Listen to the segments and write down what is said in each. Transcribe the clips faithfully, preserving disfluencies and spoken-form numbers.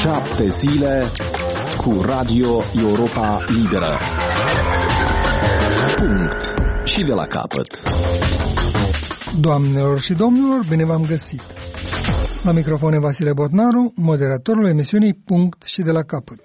Șapte zile cu Radio Europa Liberă. Punct. Și de la capăt. Doamnelor și domnilor, bine v-am găsit. La microfon e Vasile Botnaru, moderatorul emisiunii Punct și de la capăt.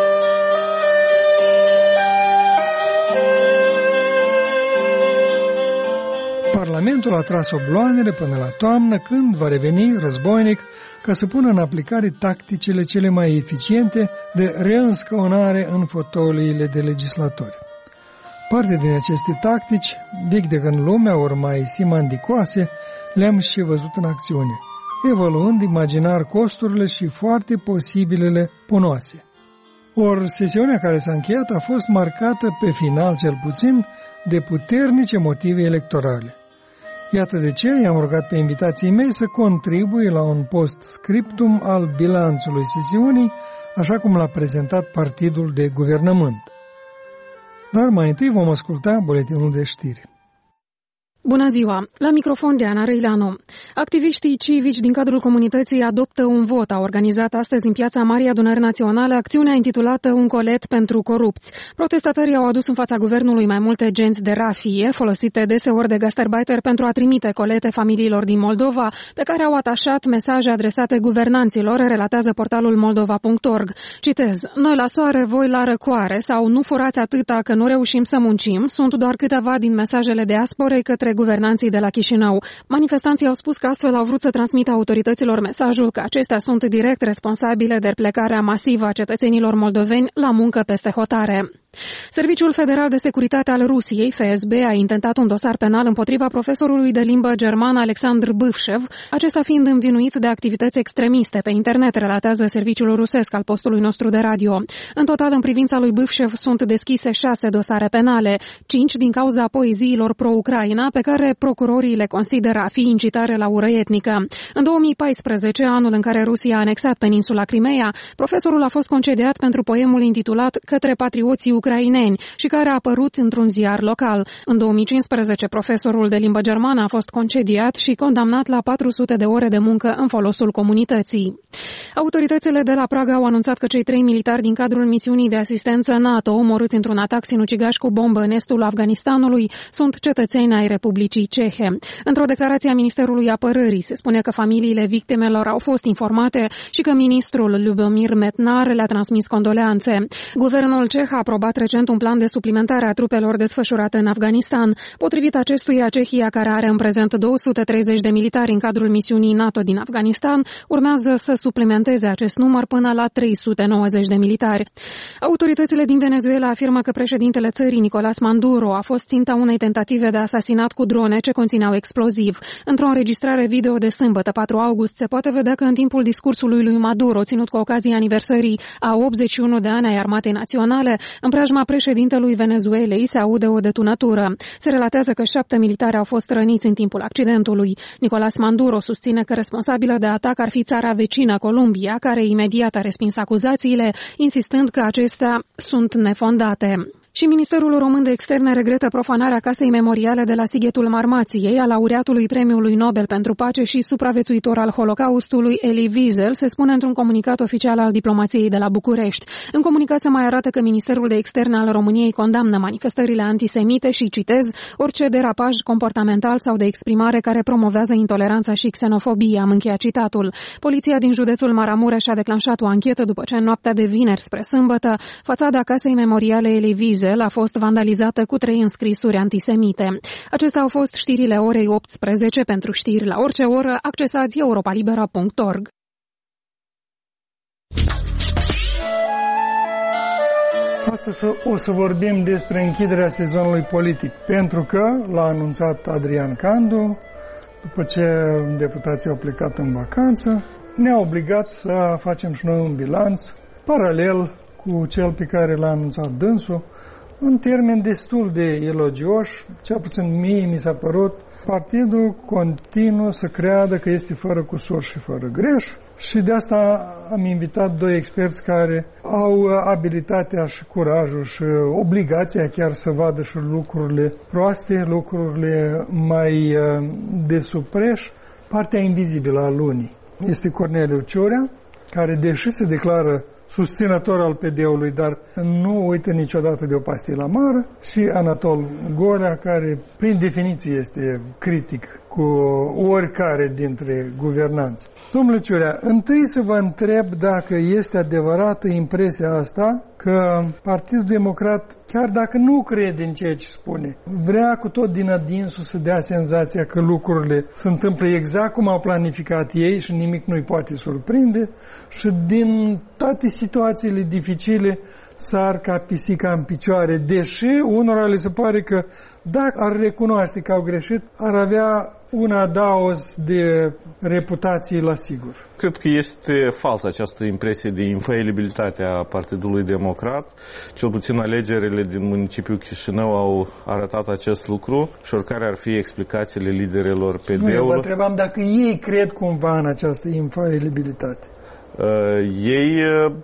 Parlamentul a tras obloanele până la toamnă, când va reveni războinic ca să pună în aplicare tacticile cele mai eficiente de reînscăunare în fotoliile de legislatori. Parte din aceste tactici, vechi de când lumea, ori mai simandicoase, le-am și văzut în acțiune, evaluând imaginar costurile și foarte posibilele punoase. Ori sesiunea care s-a încheiat a fost marcată, pe final cel puțin, de puternice motive electorale. Iată de ce i-am rugat pe invitații mei să contribuie la un post-scriptum al bilanțului sesiunii, așa cum l-a prezentat partidul de guvernământ. Dar mai întâi vom asculta buletinul de știri. Bună ziua! La microfon Diana Răileanu. Activiștii civici din cadrul comunității Adoptă un Vot au organizat astăzi în piața Marii Adunări Naționale acțiunea intitulată Un colet pentru corupți. Protestatarii au adus în fața guvernului mai multe genți de rafie, folosite deseori de gastarbeiter pentru a trimite colete familiilor din Moldova, pe care au atașat mesaje adresate guvernanților, relatează portalul moldova punct org. Citez: Noi la soare, voi la răcoare, sau nu furați atâta că nu reușim să muncim, sunt doar câteva din mesajele diasporei către guvernanții de la Chișinău. Manifestanții au spus că astfel au vrut să transmită autorităților mesajul că acestea sunt direct responsabile de plecarea masivă a cetățenilor moldoveni la muncă peste hotare. Serviciul Federal de Securitate al Rusiei, F S B, a intentat un dosar penal împotriva profesorului de limbă germană Alexandr Bâvșev, acesta fiind învinuit de activități extremiste pe internet, relatează serviciul rusesc al postului nostru de radio. În total, în privința lui Bâvșev sunt deschise șase dosare penale, cinci din cauza poeziilor pro-Ucraina, pe care procurorii le consideră a fi incitare la ură etnică. În două mii paisprezece, anul în care Rusia a anexat peninsula Crimeea, profesorul a fost concediat pentru poemul intitulat Către patrioții ucraineni și care a apărut într-un ziar local. În două mii cincisprezece, profesorul de limbă germană a fost concediat și condamnat la patru sute de ore de muncă în folosul comunității. Autoritățile de la Praga au anunțat că cei trei militari din cadrul misiunii de asistență NATO, omorâți într-un atac sinucigaș cu bombă în estul Afganistanului, sunt cetățeni ai Republicii Cehe. Într-o declarație a Ministerului Apărării se spune că familiile victimelor au fost informate și că ministrul Lubomir Metnar le-a transmis condoleanțe. Guvernul ceh a aprobat recent un plan de suplimentare a trupelor desfășurate în Afganistan. Potrivit acestuia, Cehia, care are în prezent două sute treizeci de militari în cadrul misiunii NATO din Afganistan, urmează să suplimenteze acest număr până la trei sute nouăzeci de militari. Autoritățile din Venezuela afirmă că președintele țării, Nicolás Maduro, a fost ținta unei tentative de asasinat cu drone ce conțineau exploziv. Într-o înregistrare video de sâmbătă, patru august, se poate vedea că în timpul discursului lui Maduro, ținut cu ocazia aniversării a optzeci și unu de ani ai Armatei Naționale, în preajma președintelui Venezuelei se aude o detunatură. Se relatează că șapte militari au fost răniți în timpul accidentului. Nicolás Maduro susține că responsabilă de atac ar fi țara vecină, Columbia, care imediat a respins acuzațiile, insistând că acestea sunt nefondate. Și Ministerul Român de Externe regretă profanarea casei memoriale de la Sighetul Marmației a laureatului Premiului Nobel pentru Pace și supraviețuitor al Holocaustului Elie Wiesel, se spune într-un comunicat oficial al diplomației de la București. În comunicat se mai arată că Ministerul de Externe al României condamnă manifestările antisemite și, citez, orice derapaj comportamental sau de exprimare care promovează intoleranța și xenofobia, am încheiat citatul. Poliția din județul Maramureș a declanșat o anchetă după ce în noaptea de vineri spre sâmbătă fațada casei memoriale Elie Wiesel a fost vandalizată cu trei înscrisuri antisemite. Acestea au fost știrile orei optsprezece. Pentru știri la orice oră, accesați europa libera punct org. Astăzi o să vorbim despre închiderea sezonului politic, pentru că l-a anunțat Adrian Candu, după ce deputații au plecat în vacanță, ne-a obligat să facem și noi un bilanț paralel cu cel pe care l-a anunțat dânsul, în termeni destul de elogioși, cel puțin mie mi s-a părut. Partidul continuă să creadă că este fără cusur și fără greș și de asta am invitat doi experți care au abilitatea și curajul și obligația chiar să vadă și lucrurile proaste, lucrurile mai de supreș, partea invizibilă a lunii. Este Corneliu Ciurea, care, deși se declară susținător al P D-ului, dar nu uită niciodată de o pastilă amară, și Anatol Golea, care prin definiție este critic cu oricare dintre guvernanți. Domnule Ciurea, întâi să vă întreb dacă este adevărată impresia asta că Partidul Democrat, chiar dacă nu crede în ceea ce spune, vrea cu tot din adinsul să dea senzația că lucrurile se întâmplă exact cum au planificat ei și nimic nu-i poate surprinde, și din toate situațiile dificile sar ca pisica în picioare, deși unora le se pare că dacă ar recunoaște că au greșit, ar avea un adaos de reputație la sigur. Cred că este falsă această impresie de infailibilitate a Partidului Democrat. Cel puțin alegerile din municipiul Chișinău au arătat acest lucru și oricare ar fi explicațiile liderilor P D-ului. Nu, vă întrebam dacă ei cred cumva în această infailibilitate. Uh, ei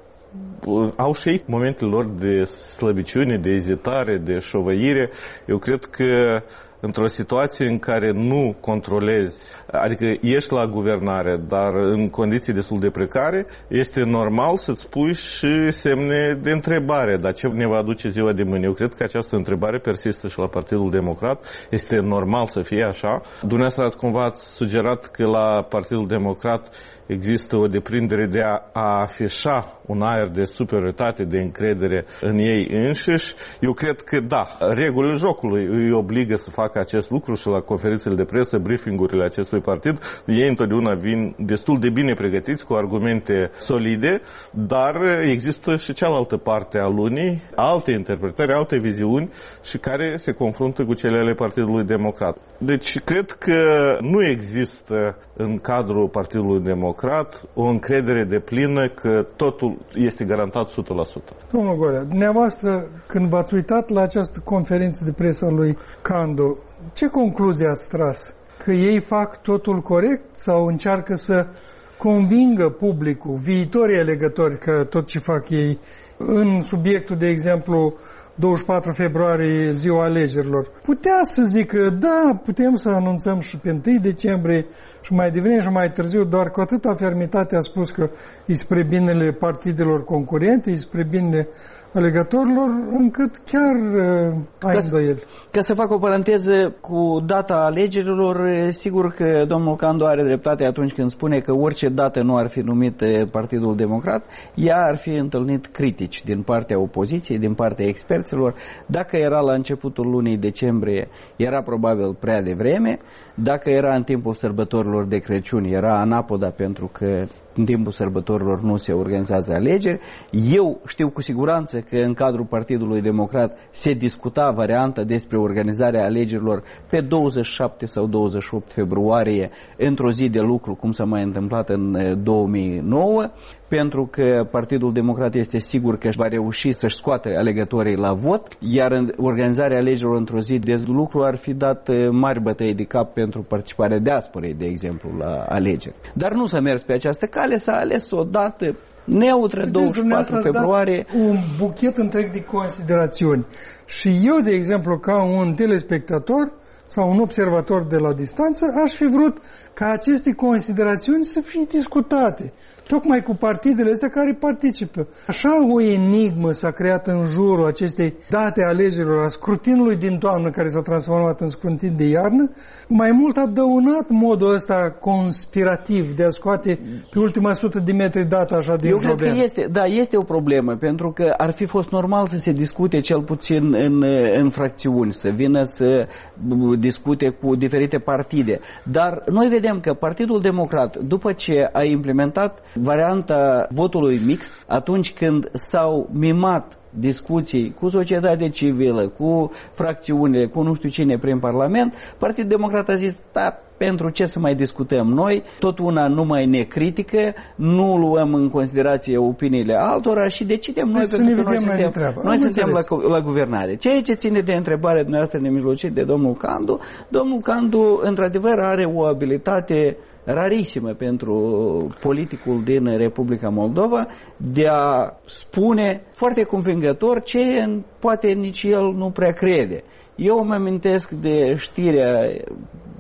uh, au și ei momentele lor de slăbiciune, de ezitare, de șovăire. Eu cred că într-o situație în care nu controlezi, adică ești la guvernare, dar în condiții destul de precare, este normal să-ți pui și semne de întrebare. Dar ce ne va aduce ziua de mâine? Eu cred că această întrebare persistă și la Partidul Democrat. Este normal să fie așa. Dumneavoastră ați cumva ați sugerat că la Partidul Democrat există o deprindere de a, a afișa un aer de superioritate, de încredere în ei înșiși. Eu cred că da, regulile jocului îi obligă să facă acest lucru și la conferințele de presă, briefingurile acestui partid, ei întotdeauna vin destul de bine pregătiți, cu argumente solide, dar există și cealaltă parte a lunii, alte interpretări, alte viziuni și care se confruntă cu cele ale Partidului Democrat. Deci cred că nu există în cadrul Partidului Democrat o încredere deplină că totul este garantat o sută la sută. Domnul Golea, dumneavoastră, când v-ați uitat la această conferință de presă a lui Candu, ce concluzie ați tras? Că ei fac totul corect sau încearcă să convingă publicul, viitorii alegători, că tot ce fac ei în subiectul, de exemplu, douăzeci și patru februarie, ziua alegerilor, putea să zică, da, putem să anunțăm și pe întâi decembrie și mai devreme și mai târziu, doar cu atâta fermitate a spus că e spre binele partidelor concurente, e spre binele alegătorilor, încât chiar uh, ai îndoieli. Ca să fac o paranteză cu data alegerilor, sigur că domnul Candu are dreptate atunci când spune că orice dată nu ar fi numit Partidul Democrat, ea ar fi întâlnit critici din partea opoziției, din partea experților. Dacă era la începutul lunii decembrie, era probabil prea devreme. Dacă era în timpul sărbătorilor de Crăciun, era anapoda, pentru că în timpul sărbătorilor nu se organizează alegeri. Eu știu cu siguranță că în cadrul Partidului Democrat se discuta varianta despre organizarea alegerilor pe douăzeci și șapte sau douăzeci și opt februarie, într-o zi de lucru, cum s-a mai întâmplat în două mii nouă, pentru că Partidul Democrat este sigur că își va reuși să-și scoată alegătorii la vot, iar organizarea alegerilor într-o zi de lucru ar fi dat mari bătăi de cap pentru participarea diasporei, de exemplu, la alegeri. Dar nu s-a mers pe această cale, s-a ales o dată neutră, douăzeci și patru februarie. Un buchet întreg de considerațiuni. Și eu, de exemplu, ca un telespectator sau un observator de la distanță, aș fi vrut ca aceste considerațiuni să fie discutate, tocmai cu partidele astea care participă. Așa o enigmă s-a creat în jurul acestei date alegerilor, a scrutinului din toamnă, care s-a transformat în scrutin de iarnă, mai mult a dăunat modul ăsta conspirativ de a scoate pe ultima sută de metri data așa din Eu joben. cred că este, da, este o problemă, pentru că ar fi fost normal să se discute cel puțin în, în fracțiuni, să vină să discute cu diferite partide. Dar noi vedem că Partidul Democrat, după ce a implementat varianta votului mixt, atunci când s-au mimat discuții cu societatea civilă, cu fracțiunile, cu nu știu cine prin Parlament, Partidul Democrat a zis, da, pentru ce să mai discutăm noi, tot una nu mai ne critică, nu luăm în considerație opiniile altora și decidem noi, să pentru ne că noi vedem suntem, noi suntem la, la guvernare. Ceea ce ține de întrebarea dumneavoastră nemijlocit de domnul Candu, domnul Candu într-adevăr are o abilitate rarisimă pentru politicul din Republica Moldova de a spune foarte convingător ce poate nici el nu prea crede. Eu mă amintesc de știrea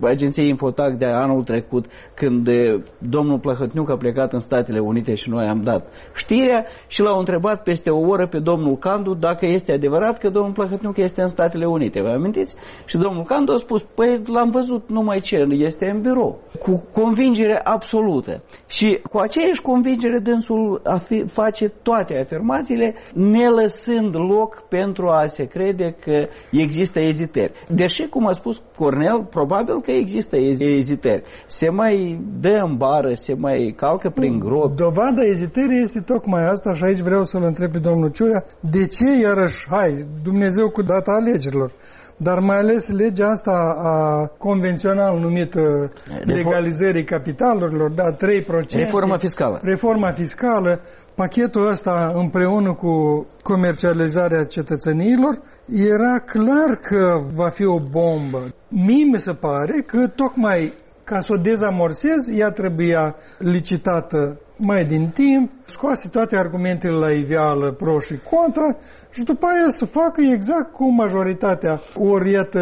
agenției Infotac de anul trecut, când domnul Plăhătniuc a plecat în Statele Unite și noi am dat știrea și l-au întrebat peste o oră pe domnul Candu dacă este adevărat că domnul Plăhătniuc este în Statele Unite. Vă amintiți? Și domnul Candu a spus, păi l-am văzut numai ce, este în birou. Cu convingere absolută. Și cu aceeași convingere dânsul face toate afirmațiile, ne lăsând loc pentru a se crede că există ezitări. Deși, cum a spus Cornel, probabil că există ezitări. Se mai dă în bară, se mai calcă prin gropi. Dovada ezitării este tocmai asta și aici vreau să-l întreb pe domnul Ciurea. De ce, iarăși, hai, Dumnezeu cu data alegerilor, dar mai ales legea asta a convențional numită legalizării capitalurilor, da, trei la sută. Reforma fiscală. Reforma fiscală, pachetul ăsta împreună cu comercializarea cetățeniilor, era clar că va fi o bombă. Mie mi se pare că tocmai ca să o dezamorsez, ea trebuia licitată mai din timp, scoase toate argumentele la iveală, pro și contra, și după aia să facă exact cu majoritatea. Ori iată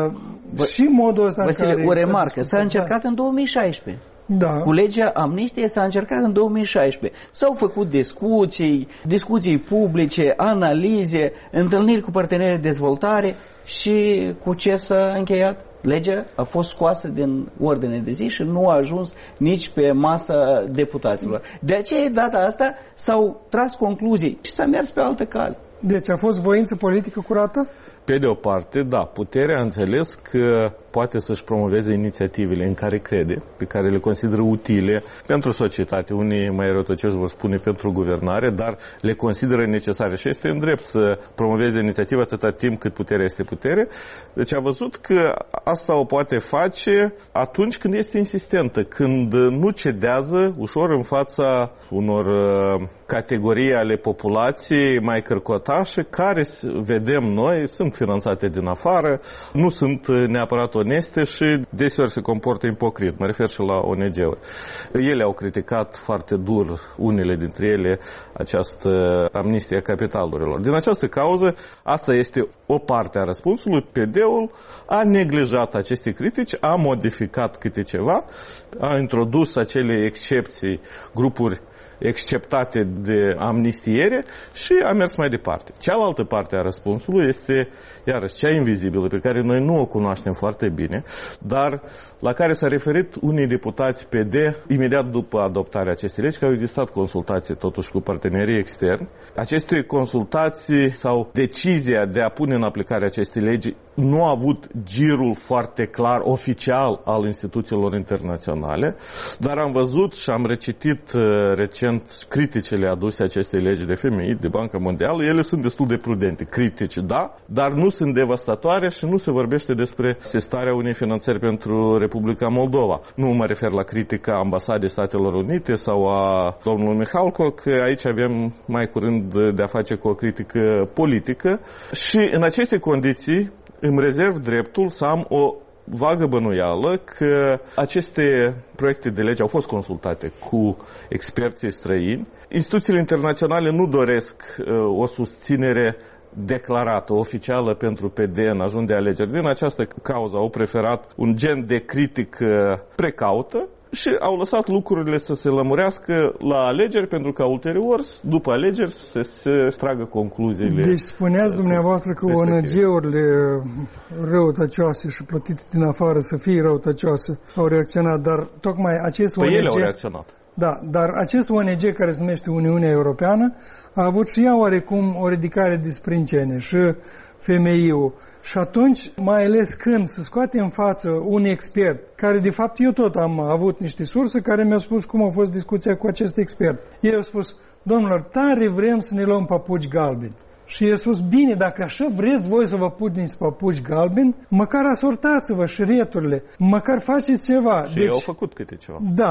și modul ăsta în care... o remarcă, s-a încercat în două mii șaisprezece. Da. Cu legea amnistiei s-a încercat în două mii șaisprezece. S-au făcut discuții, discuții publice, analize, întâlniri cu parteneri de dezvoltare și cu ce s-a încheiat? Legea a fost scoasă din ordine de zi și nu a ajuns nici pe masa deputaților. De aceea, data asta, s-au tras concluzii și s-a mers pe altă cale. Deci a fost voință politică curată? Pe de o parte, da, puterea a înțeles că poate să-și promoveze inițiativele în care crede, pe care le consideră utile pentru societate. Unii mai răutăcioși vor spune pentru guvernare, dar le consideră necesare și este în drept să promoveze inițiativa atâta timp cât puterea este putere. Deci a văzut că asta o poate face atunci când este insistentă, când nu cedează ușor în fața unor categorii ale populației mai cărcotașe, care, vedem noi, sunt finanțate din afară, nu sunt neapărat oneste și deseori se comportă ipocrit. Mă refer și la O N G-uri. Ele au criticat foarte dur, unele dintre ele, această amnistie a capitalurilor. Din această cauză, asta este o parte a răspunsului. P D-ul a neglijat aceste critici, a modificat câte ceva, a introdus acele excepții, grupuri exceptate de amnistiere și a mers mai departe. Cealaltă parte a răspunsului este, iarăși, cea invizibilă, pe care noi nu o cunoaștem foarte bine, dar la care s-a referit unii deputați P D imediat după adoptarea acestei legi, că au existat consultații totuși cu partenerii externi. Aceste consultații sau decizia de a pune în aplicare acestei legi nu a avut girul foarte clar, oficial, al instituțiilor internaționale, dar am văzut și am recitit uh, recent criticile aduse acestei legi de F M I, de Banca Mondială. Ele sunt destul de prudente, critici, da, dar nu sunt devastatoare și nu se vorbește despre asistarea unei finanțări pentru Republica Moldova. Nu mă refer la critica Ambasadei Statelor Unite sau a domnului Mihalco, că aici avem mai curând de a face cu o critică politică și în aceste condiții îmi rezerv dreptul să am o vagă bănuială că aceste proiecte de lege au fost consultate cu experții străini. Instituțiile internaționale nu doresc uh, o susținere declarată, oficială pentru P D în ajun de alegeri. Din această cauză au preferat un gen de critică precaută și au lăsat lucrurile să se lămurească la alegeri, pentru că ulterior, după alegeri, să se tragă concluziile. Deci spuneați dumneavoastră că O N G-urile răutăcioase și plătite din afară să fie răutăcioase au reacționat, dar tocmai acest păi O N G... ele au reacționat. Da, dar acest O N G care se numește Uniunea Europeană a avut și ea oarecum o ridicare de sprâncene și F M I-ul. Și atunci, mai ales când se scoate în față un expert, care de fapt eu tot am avut niște surse care mi-au spus cum a fost discuția cu acest expert. Ei au spus, domnilor, tare vrem să ne luăm papuci galbeni. Și i-a spus, bine, dacă așa vreți voi să vă puneți papuci galbeni, măcar asortați-vă șireturile, măcar faceți ceva. Și deci, ei au făcut câte ceva. Da,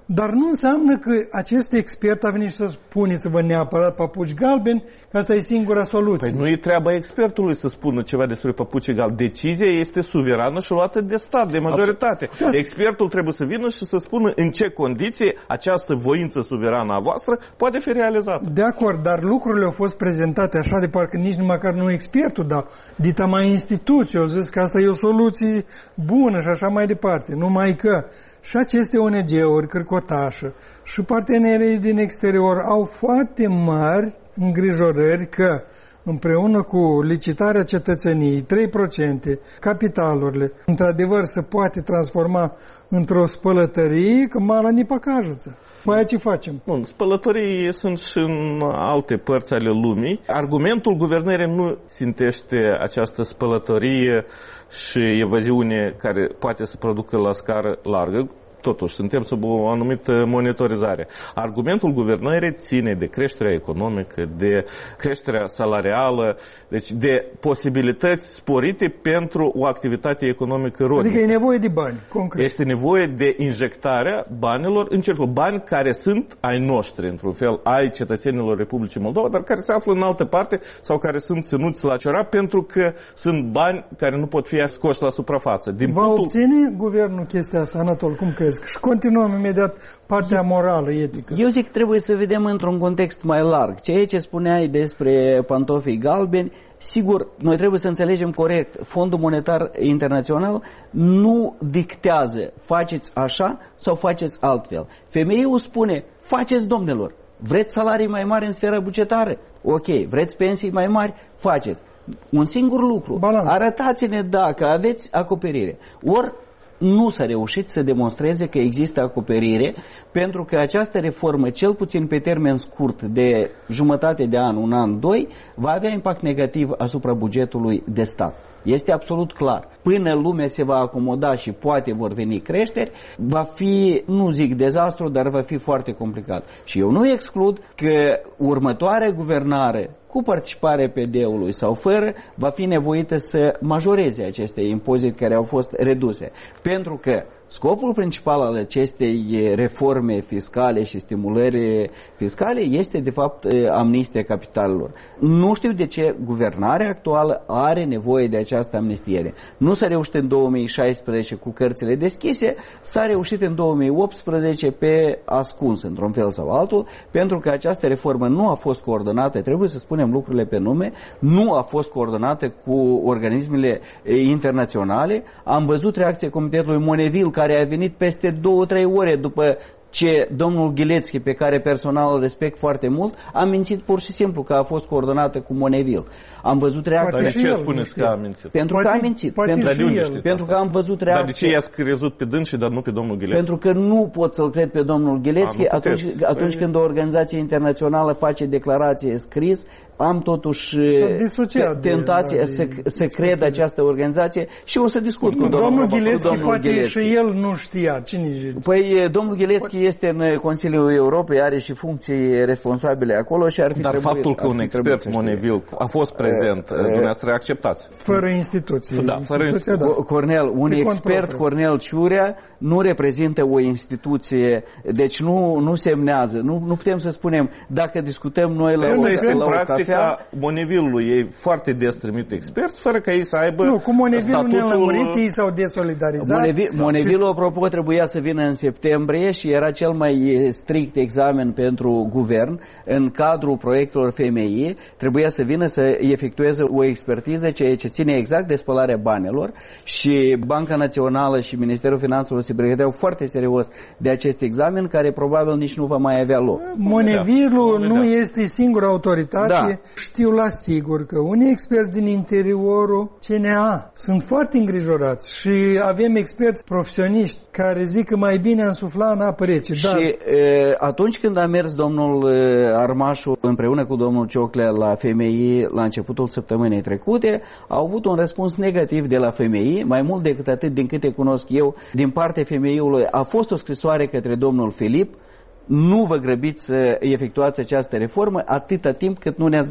Dar nu înseamnă că acest expert a venit și să spuneți-vă neapărat papuci galbeni, că asta e singura soluție. Păi nu e treaba expertului să spună ceva despre papuci galbeni. Decizia este suverană și luată de stat, de majoritate. Da. Expertul trebuie să vină și să spună în ce condiții această voință suverană a voastră poate fi realizată. De acord, dar lucrurile au fost prezentate așa de parcă nici măcar nu expertul, dar dita mai instituție, au zis că asta e o soluție bună și așa mai departe. Numai că și aceste O N G-uri, cârcotașă, și partenerii din exterior au foarte mari îngrijorări că împreună cu licitarea cetățeniei, trei la sută, capitalurile, într-adevăr se poate transforma într-o spălătărie, că mala ni păcajăță. Mai ce facem? Bun, spălătorii sunt și în alte părți ale lumii. Argumentul guvernării nu țintește această spălătorie și evaziune care poate să producă la scară largă. Totuși, suntem sub o anumită monitorizare. Argumentul guvernării ține de creșterea economică, de creșterea salarială, deci de posibilități sporite pentru o activitate economică rodnică. Adică e nevoie de bani, concret. Este nevoie de injectarea banilor în cercul. Bani care sunt ai noștri, într-un fel, ai cetățenilor Republicii Moldova, dar care se află în altă parte sau care sunt ținuți la ciorap pentru că sunt bani care nu pot fi scoși la suprafață. Din Va punctul... obține guvernul chestia asta, Anatol, cum crezi? Și continuăm imediat partea morală, etică. Eu zic că trebuie să vedem într-un context mai larg. Ceea ce spuneai despre pantofii galbeni, sigur, noi trebuie să înțelegem corect. Fondul Monetar Internațional nu dictează faceți așa sau faceți altfel. F M I-ul spune faceți, domnilor, vreți salarii mai mari în sfera bugetară? Ok. Vreți pensii mai mari? Faceți. Un singur lucru. Balans. Arătați-ne dacă aveți acoperire. Ori nu s-a reușit să demonstreze că există acoperire, pentru că această reformă, cel puțin pe termen scurt de jumătate de an, un an, doi, va avea impact negativ asupra bugetului de stat. Este absolut clar. Până lumea se va acomoda și poate vor veni creșteri, va fi, nu zic dezastru, dar va fi foarte complicat. Și eu nu exclud că următoarea guvernare, cu participarea P D-ului sau fără, va fi nevoită să majoreze aceste impozite care au fost reduse. Pentru că scopul principal al acestei reforme fiscale și stimulări fiscale este, de fapt, amnistia capitalelor. Nu știu de ce guvernarea actuală are nevoie de această amnistiere. Nu s-a reușit în două mii șaisprezece cu cărțile deschise, s-a reușit în două mii optsprezece pe ascuns, într-un fel sau altul, pentru că această reformă nu a fost coordonată, trebuie să spunem lucrurile pe nume, nu a fost coordonată cu organismele internaționale. Am văzut reacția Comitetului Moneville, care a venit peste două-trei ore după ce domnul Ghilețchi, pe care personal îl respect foarte mult, a mințit pur și simplu că a fost coordonată cu Moneville. Am văzut reacția... Dar de ce spuneți că a mințit? Pentru poate, că a mințit. Pentru, pentru, pentru că am văzut reacția... Dar de ce i-ați crezut pe dâns dar nu pe domnul Ghilețchi? Pentru că nu pot să-l cred pe domnul Ghilețchi atunci, atunci păi... când o organizație internațională face declarație scris. Am totuși tentație să, să cred această organizație și o să discut cu domnul, domnul Ghilețchi. Domnul poate Ghilețchi. Și el nu știa. Cine... Păi domnul Ghilețchi este în Consiliul Europei, are și funcții responsabile acolo și ar fi Dar trebuit, faptul că un expert Moneville a fost prezent, dumneavoastră acceptați. Fără instituție. Da, fără instituție. Da. Cornel, un de expert, Cornel Ciurea, nu reprezintă o instituție, deci nu, nu semnează. Nu, nu putem să spunem, dacă discutăm noi la, o, la o cafea... Moneville-ului e foarte des trimit experți, fără ca ei să aibă nu, cu Moneville-ul statutul... nelămurit, ei s-au desolidarizat. Moneville, Moneville-ul, apropo, trebuia să vină în septembrie și era cel mai strict examen pentru guvern. În cadrul proiectelor F M I trebuia să vină să efectueze o expertiză ceea ce ține exact de spălarea banilor și Banca Națională și Ministerul Finanțelor se pregăteau foarte serios de acest examen, care probabil nici nu va mai avea loc. Moneville-ul nu este singura autoritate. Da. Știu la sigur că unii experți din interiorul C N A sunt foarte îngrijorați și avem experți profesioniști care zic că mai bine însufla în apă rece. Și dar... e, atunci când a mers domnul Armașu împreună cu domnul Cioclea la F M I la începutul săptămânii trecute, au avut un răspuns negativ de la F M I, mai mult decât atât, din câte cunosc eu, din partea F M I-ului a fost o scrisoare către domnul Filip: nu vă grăbiți să efectuați această reformă atâta timp cât nu ne-ați dat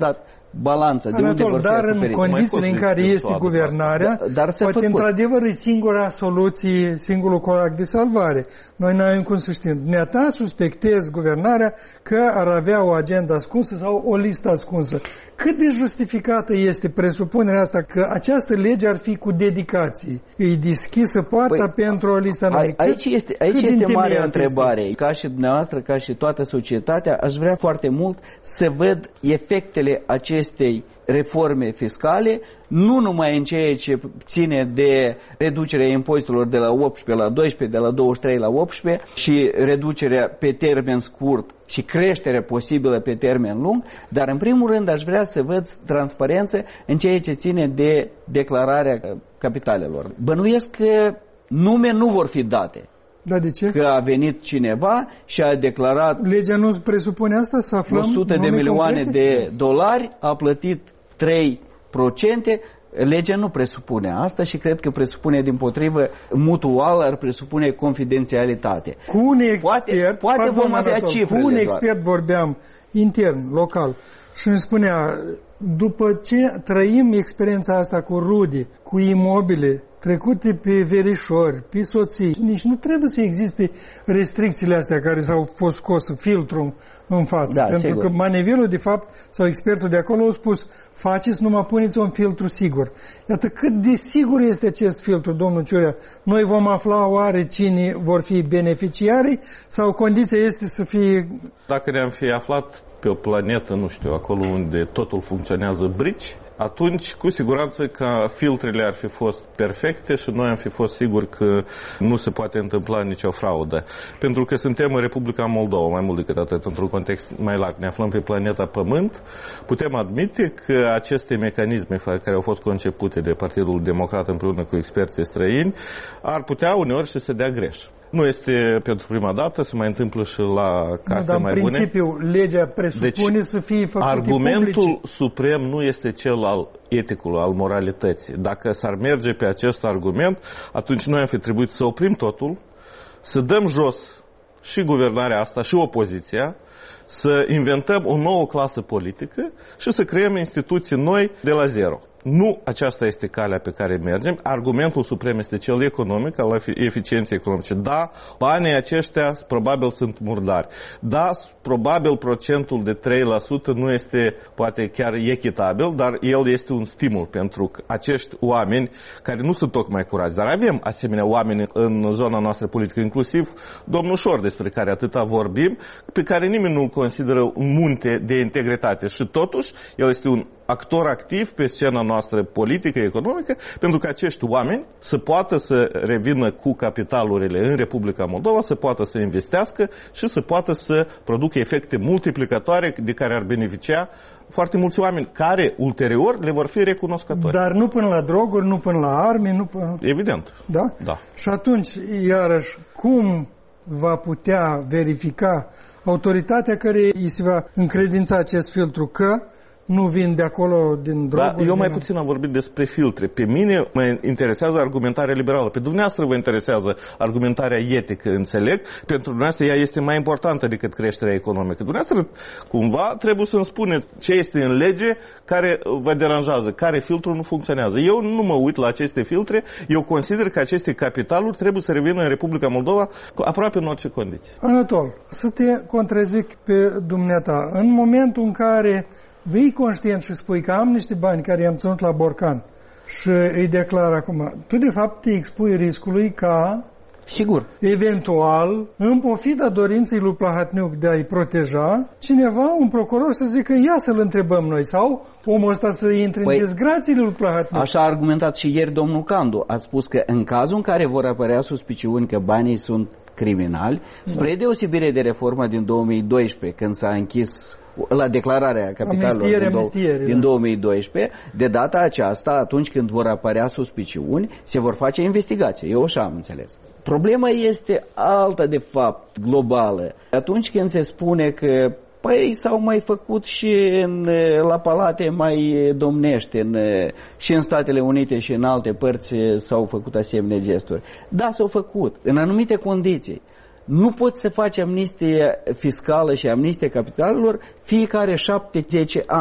balanța, de unde vor fi dar acoperiți. în condițiile în care este guvernarea, da, dar poate într-adevăr e singura soluție, singurul colac de salvare. Noi n-avem cum să știm. Dumneata suspectezi guvernarea că ar avea o agenda ascunsă sau o listă ascunsă. Cât de justificată este presupunerea asta că această lege ar fi cu dedicație? E deschisă poarta păi, pentru o listă nouă? Aici este, aici este marea întrebare. Este? Ca și dumneavoastră, ca și toată societatea, aș vrea foarte mult să văd efectele acestei reforme fiscale, nu numai în ceea ce ține de reducerea impozitelor de la optsprezece la doisprezece, de la douăzeci și trei la optsprezece și reducerea pe termen scurt și creșterea posibilă pe termen lung, dar în primul rând aș vrea să văd transparență în ceea ce ține de declararea capitalelor. Bănuiesc că nume nu vor fi date. Da, de ce? Că a venit cineva și a declarat... Legea nu presupune asta? Să aflăm o sută de milioane complete? de dolari, a plătit trei la sută. Legea nu presupune asta și cred că presupune dimpotrivă mutual, ar presupune confidențialitate. Cu un expert, poate, poate pardon, vom avea cifrele. Cu un expert doar. vorbeam intern, local, și îmi spunea, după ce trăim experiența asta cu rude, cu imobile, trecute pe verișori, pe soții, nici nu trebuie să existe restricțiile astea care s-au fost scos, filtrul în față. Da, pentru sigur. că manevelul, de fapt, sau expertul de acolo a spus, faceți, numai puneți un filtru sigur. Iată cât de sigur este acest filtru, domnul Ciurea. Noi vom afla oare cine vor fi beneficiarii sau condiția este să fie... Dacă ne-am fi aflat pe o planetă, nu știu, acolo unde totul funcționează brici, atunci, cu siguranță că filtrele ar fi fost perfecte și noi am fi fost siguri că nu se poate întâmpla nicio fraudă. Pentru că suntem în Republica Moldova, mai mult decât atât, într-un context mai larg. Ne aflăm pe planeta Pământ. Putem admite că aceste mecanisme care au fost concepute de Partidul Democrat împreună cu experții străini ar putea uneori și să dea greș. Nu este pentru prima dată, se mai întâmplă și la case nu, mai bune. În principiu, legea presupune deci, să fie făcute argumentul publice. suprem nu este cel al eticului, al moralității. Dacă s-ar merge pe acest argument, atunci noi am fi trebuit să oprim totul, să dăm jos și guvernarea asta și opoziția, să inventăm o nouă clasă politică și să creăm instituții noi de la zero. Nu aceasta este calea pe care mergem. Argumentul suprem este cel economic, al eficienței economice. Da, banii aceștia probabil sunt murdari. Da, probabil procentul de trei la sută nu este poate chiar echitabil, dar el este un stimul pentru acești oameni care nu sunt tocmai curați. Dar avem asemenea oameni în zona noastră politică, inclusiv domnul Șor, despre care atâta vorbim, pe care nimeni nu-l consideră un munte de integritate. Și totuși, el este un actor activ pe scena noastră politică, economică, pentru că acești oameni să poată să revină cu capitalurile în Republica Moldova, să poată să investească și să poată să producă efecte multiplicatoare de care ar beneficia foarte mulți oameni, care ulterior le vor fi recunoscători. Dar nu până la droguri, nu până la arme, nu până... Evident. Da? Da. Și atunci, iarăși, cum va putea verifica autoritatea care îi se va încredința acest filtru că nu vin de acolo din droguri? Da, eu mai din... puțin am vorbit despre filtre. Pe mine mă interesează argumentarea liberală. Pe dumneavoastră vă interesează argumentarea etică, înțeleg. Pentru dumneavoastră ea este mai importantă decât creșterea economică. Dumneavoastră, cumva, trebuie să-mi spuneți ce este în lege care vă deranjează, care filtru nu funcționează. Eu nu mă uit la aceste filtre. Eu consider că aceste capitaluri trebuie să revină în Republica Moldova aproape în orice condiție. Anatol, să te contrazic pe dumneata. În momentul în care vei conștient și spui că am niște bani care i-am ținut la borcan și îi declar acum, tu de fapt te expui riscului ca, sigur, eventual, în pofida dorinței lui Plahatniuc de a-i proteja, cineva, un procuror, să zică ia să-l întrebăm noi sau omul ăsta să intre păi, în dezgrațiile lui Plahatniuc. Așa a argumentat și ieri domnul Candu. A spus că în cazul în care vor apărea suspiciuni că banii sunt criminali, spre da. deosebire de reforma din două mii doisprezece, când s-a închis la declararea capitalelor din, amnistiere, din da. două mii doisprezece, de data aceasta, atunci când vor apărea suspiciuni, se vor face investigații. Eu așa am înțeles. Problema este alta, de fapt, globală. Atunci când se spune că păi s-au mai făcut și în, la palate mai domnește, în, și în Statele Unite și în alte părți s-au făcut asemenea gesturi. Da, s-au făcut, în anumite condiții. Nu poți să faci amnistie fiscală și amnistie capitalelor fiecare șapte zece ani.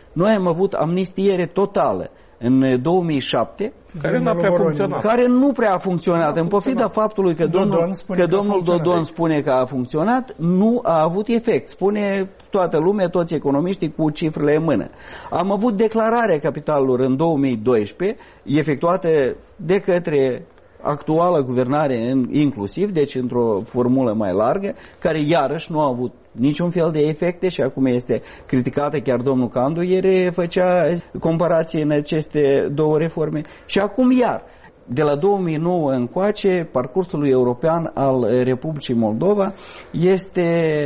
Noi am avut amnistiere totală în două mii șapte, care nu prea funcționat. Care nu prea a funcționat. În pofida faptului că domnul Dodon spune, că domnul că Dodon spune că a funcționat, nu a avut efect. Spune toată lumea, toți economiștii cu cifrele în mână. Am avut declararea capitalelor în două mii doisprezece, efectuată de către actuala guvernare inclusiv, deci într-o formulă mai largă, care iarăși nu a avut niciun fel de efecte și acum este criticată. Chiar domnul Candu ieri făcea comparație în aceste două reforme. Și acum iar, de la două mii nouă încoace, parcursul european al Republicii Moldova este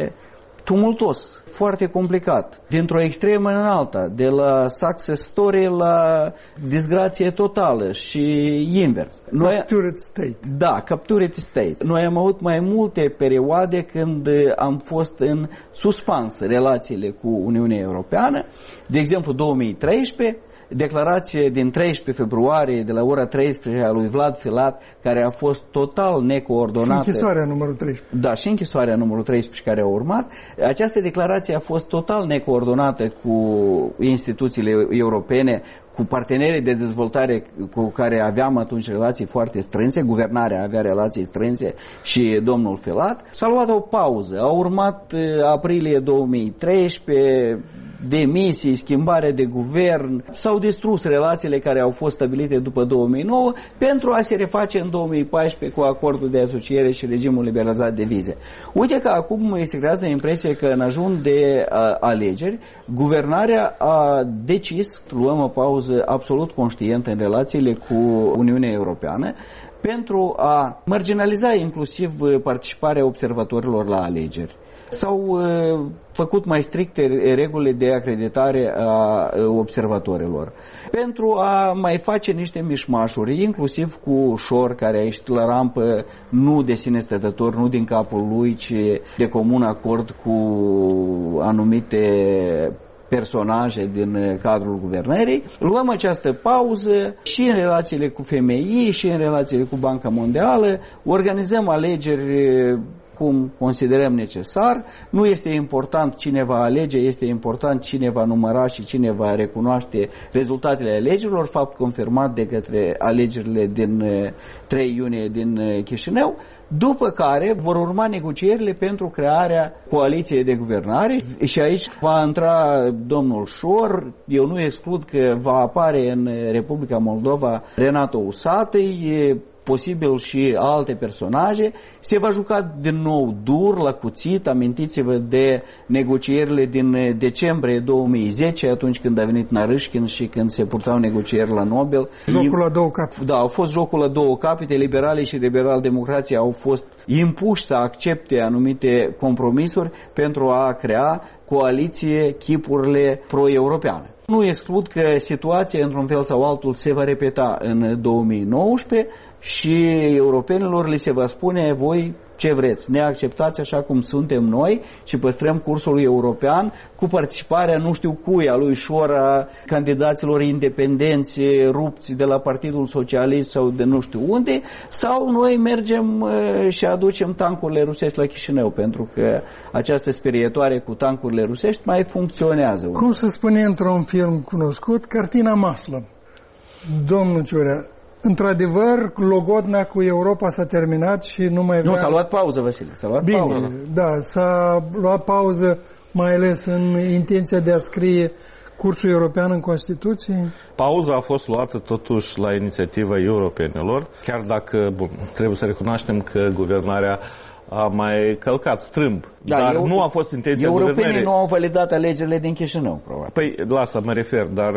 tumultos, foarte complicat, dintr-o extremă în alta, de la success story la disgrație totală și invers. Captured state. Da, captured state. Noi am avut mai multe perioade când am fost în suspans relațiile cu Uniunea Europeană, de exemplu două mii treisprezece, declarație din treisprezece februarie de la ora treisprezece a lui Vlad Filat, care a fost total necoordonată. Și închisoarea numărul treisprezece. Da, și închisoarea numărul treisprezece care a urmat. Această declarație a fost total necoordonată cu instituțiile europene, cu partenerii de dezvoltare cu care aveam atunci relații foarte strânse, guvernarea avea relații strânse și domnul Filat. S-a luat o pauză, a urmat aprilie două mii treisprezece, demisii, schimbare de guvern, s-au distrus relațiile care au fost stabilite după două mii nouă pentru a se reface în două mii paisprezece cu acordul de asociere și regimul liberalizat de vize. Uite că acum se creează impresia că în ajun de a, alegeri, guvernarea a decis, luăm o pauză absolut conștientă în relațiile cu Uniunea Europeană, pentru a marginaliza inclusiv participarea observatorilor la alegeri. S-au uh, făcut mai stricte regulile de acreditare a observatorilor pentru a mai face niște mișmașuri, inclusiv cu Șor, care a ieșit la rampă nu de sine stătător, nu din capul lui, ci de comun acord cu anumite personaje din cadrul guvernării. Luăm această pauză și în relațiile cu F M I și în relațiile cu Banca Mondială, organizăm alegeri cum considerăm necesar. Nu este important cine va alege, este important cine va număra și cine va recunoaște rezultatele alegerilor, fapt confirmat de către alegerile din trei iunie din Chișinău, după care vor urma negocierile pentru crearea coaliției de guvernare și aici va intra domnul Șor. Eu nu exclud că va apare în Republica Moldova Renato Usatăi, posibil și alte personaje. Se va juca din nou dur la cuțit. Amintiți-vă de negocierile din decembrie două mii zece, atunci când a venit Narâșchin și când se purtau negocieri la Nobel. Jocul la două capete. Da, au fost jocul la două capete. Liberalii și liberal-democrații au fost impuși să accepte anumite compromisuri pentru a crea coaliție chipurile pro-europeane. Nu exclud că situația, într-un fel sau altul, se va repeta în două mii nouăsprezece și europenilor li se va spune: voi ce vreți, ne acceptați așa cum suntem noi și păstrăm cursul european cu participarea nu știu cui, a lui Șor, a candidaților independenți rupți de la Partidul Socialist sau de nu știu unde, sau noi mergem și aducem tancurile rusești la Chișinău, pentru că această sperietoare cu tancurile rusești mai funcționează. Cum se spune într-un film cunoscut, cartina Maslă. Domnul Ciurea, într-adevăr, logodna cu Europa s-a terminat și nu mai vrea... Nu, s-a luat pauză, Vasile, s-a luat Bine, pauză. Da, s-a luat pauză, mai ales în intenția de a scrie cursul european în Constituție? Pauza a fost luată totuși la inițiativa europenilor, chiar dacă, bun, trebuie să recunoaștem că guvernarea a mai călcat strâmb, da, dar eu, nu a fost intenția guvernării. Europenii nu au validat alegerile din Chișinău, probabil. Păi, la asta mă refer, dar...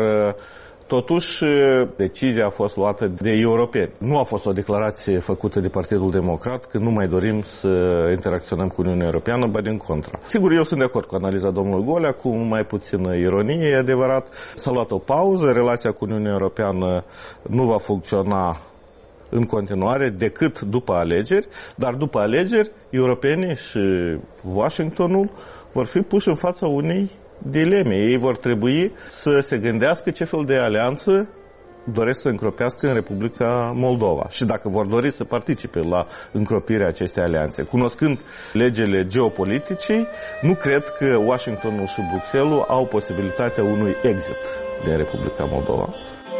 Totuși, decizia a fost luată de europeni. Nu a fost o declarație făcută de Partidul Democrat că nu mai dorim să interacționăm cu Uniunea Europeană, ba din contra. Sigur, eu sunt de acord cu analiza domnului Golea, cu mai puțină ironie, e adevărat. S-a luat o pauză, relația cu Uniunea Europeană nu va funcționa în continuare decât după alegeri, dar după alegeri, europenii și Washingtonul vor fi puși în fața unei dileme. Ei vor trebui să se gândească ce fel de alianță doresc să încropească în Republica Moldova și dacă vor dori să participe la încropirea acestei alianțe. Cunoscând legile geopoliticii, nu cred că Washingtonul și Bruxelles au posibilitatea unui exit din Republica Moldova.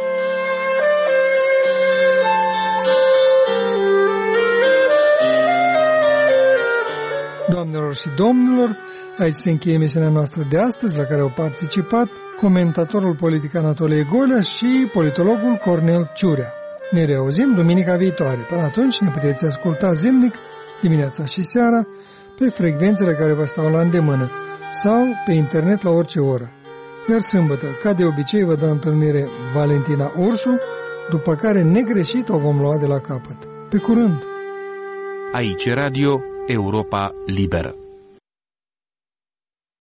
Doamnelor și domnilor, aici se încheie emisiunea noastră de astăzi, la care au participat comentatorul politic Anatolie Golea și politologul Cornel Ciurea. Ne reauzim duminica viitoare. Până atunci ne puteți asculta zilnic, dimineața și seara, pe frecvențele care vă stau la îndemână sau pe internet la orice oră. Iar sâmbătă, ca de obicei, vă dă întâlnire Valentina Ursu, după care negreșit o vom lua de la capăt. Pe curând! Aici Radio Europa Liberă.